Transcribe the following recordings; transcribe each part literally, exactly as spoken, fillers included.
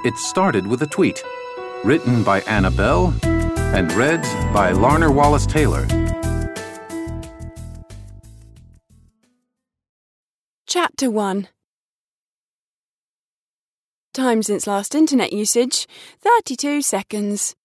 It started with a tweet, written by Annabelle and read by Larner Wallace Taylor. Chapter one. Time since last internet usage, thirty-two seconds.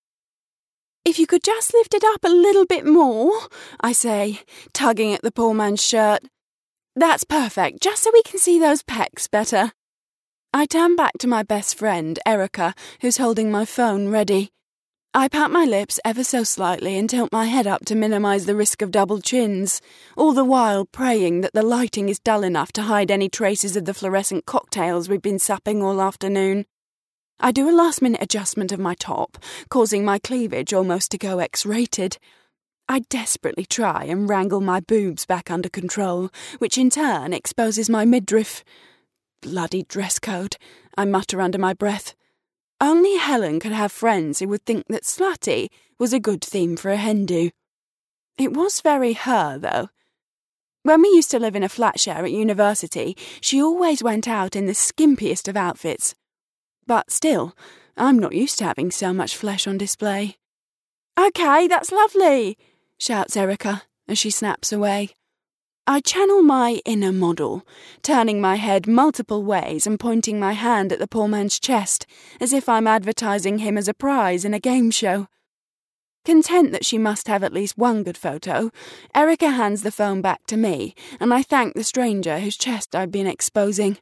If you could just lift it up a little bit more, I say, tugging at the poor man's shirt. That's perfect, just so we can see those pecs better. I turn back to my best friend, Erica, who's holding my phone ready. I pat my lips ever so slightly and tilt my head up to minimise the risk of double chins, all the while praying that the lighting is dull enough to hide any traces of the fluorescent cocktails we've been supping all afternoon. I do a last-minute adjustment of my top, causing my cleavage almost to go X-rated. I desperately try and wrangle my boobs back under control, which in turn exposes my midriff. Bloody dress code, I mutter under my breath. Only Helen could have friends who would think that slutty was a good theme for a hen do. It was very her, though. When we used to live in a flat share at university, she always went out in the skimpiest of outfits. But still, I'm not used to having so much flesh on display. "Okay, that's lovely," shouts Erica as she snaps away. I channel my inner model, turning my head multiple ways and pointing my hand at the poor man's chest, as if I'm advertising him as a prize in a game show. Content that she must have at least one good photo, Erica hands the phone back to me, and I thank the stranger whose chest I've been exposing.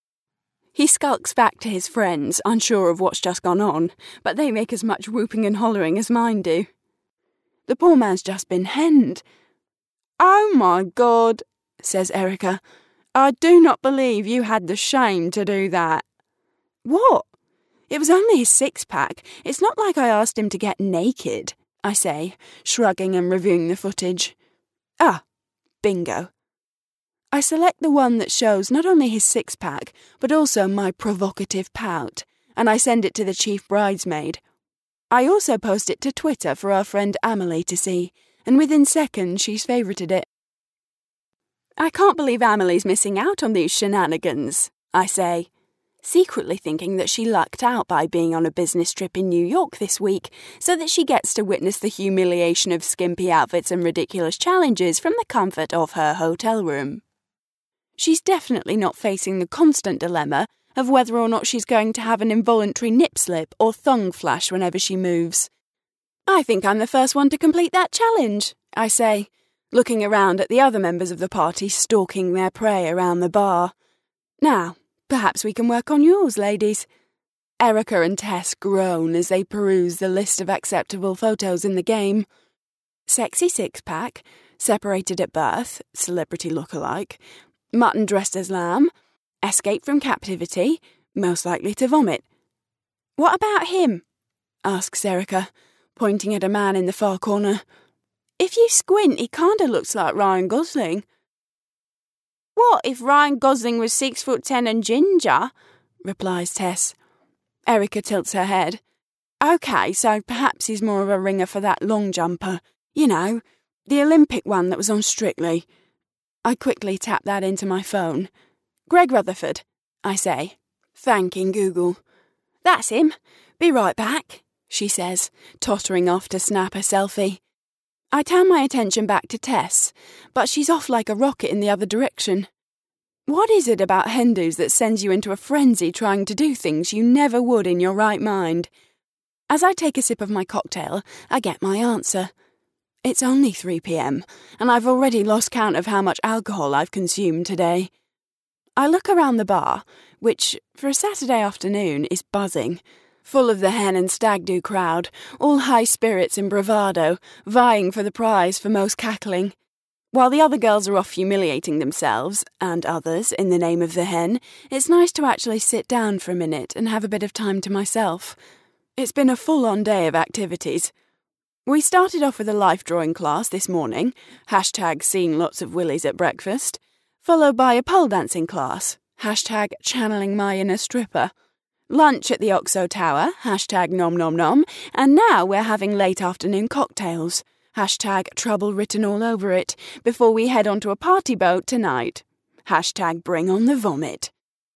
He skulks back to his friends, unsure of what's just gone on, but they make as much whooping and hollering as mine do. The poor man's just been henned. "Oh my God," says Erica. "I do not believe you had the shame to do that." "What? It was only his six-pack. It's not like I asked him to get naked," I say, shrugging and reviewing the footage. Ah, bingo. I select the one that shows not only his six-pack, but also my provocative pout, and I send it to the chief bridesmaid. I also post it to Twitter for our friend Amelie to see, and within seconds she's favourited it. "I can't believe Amelie's missing out on these shenanigans," I say, secretly thinking that she lucked out by being on a business trip in New York this week, so that she gets to witness the humiliation of skimpy outfits and ridiculous challenges from the comfort of her hotel room. She's definitely not facing the constant dilemma of whether or not she's going to have an involuntary nip slip or thong flash whenever she moves. "I think I'm the first one to complete that challenge," I say, looking around at the other members of the party stalking their prey around the bar. "Now, perhaps we can work on yours, ladies." Erica and Tess groan as they peruse the list of acceptable photos in the game. Sexy six-pack, separated at birth, celebrity look-alike, mutton dressed as lamb, escape from captivity, most likely to vomit. "What about him?" asks Erica, pointing at a man in the far corner. "If you squint, he kinda looks like Ryan Gosling." "What if Ryan Gosling was six foot ten and ginger?" replies Tess. Erica tilts her head. "Okay, so perhaps he's more of a ringer for that long jumper. You know, the Olympic one that was on Strictly." I quickly tap that into my phone. "Greg Rutherford," I say, thanking Google. "That's him. Be right back," she says, tottering off to snap a selfie. I turn my attention back to Tess, but she's off like a rocket in the other direction. What is it about hen-dos that sends you into a frenzy trying to do things you never would in your right mind? As I take a sip of my cocktail, I get my answer. It's only three p.m, and I've already lost count of how much alcohol I've consumed today. I look around the bar, which, for a Saturday afternoon, is buzzing, full of the hen and stag-do crowd, all high spirits and bravado, vying for the prize for most cackling. While the other girls are off humiliating themselves, and others, in the name of the hen, it's nice to actually sit down for a minute and have a bit of time to myself. It's been a full-on day of activities. We started off with a life drawing class this morning, hashtag seeing lots of willies at breakfast, followed by a pole dancing class, hashtag channeling my inner stripper, lunch at the Oxo Tower, hashtag nom nom nom, and now we're having late afternoon cocktails, hashtag trouble written all over it, before we head onto a party boat tonight, hashtag bring on the vomit.